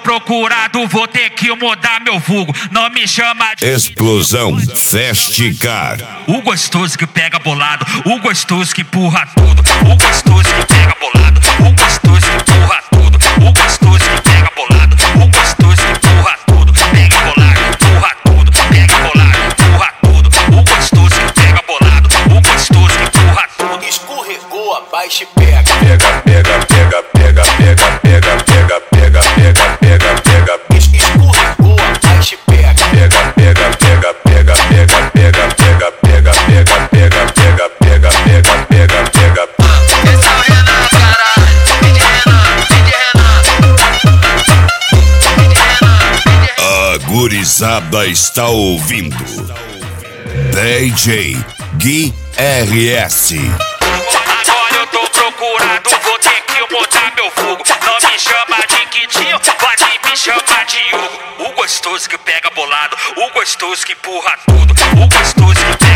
procurado, vou ter que mudar meu vulgo. Não me chama de Explosão Festicar. o gostoso que pega bolado, o gostoso que empurra tudo, o gostoso que pega bolado, o gostoso que empurra tudo, o gostoso que pega bolado, o gostoso que empurra tudo, pega bolado, empurra tudo, pega bolado, empurra tudo, o gostoso que pega bolado, o gostoso que empurra tudo. Escorregou, abaixa e pega. Pega, pega, pega, pega, pega, pega, pega, pega, pega, pega, pega. Escorregou, abaixa e pega. Pega, pega, pega, pega, pega, pega, pega, pega, pega, pega, pega, pega, pega, pega, pega. Esse é o Renan, caralho. DJ Renan. A gurizada está ouvindo DJ Gui RS. Agora eu tô procurado, vou ter que mudar meu vulgo. Não me chama de Quintinho, pode me chamar de Hugo. O gostoso que pega bolado, o gostoso que empurra tudo, o gostoso que pega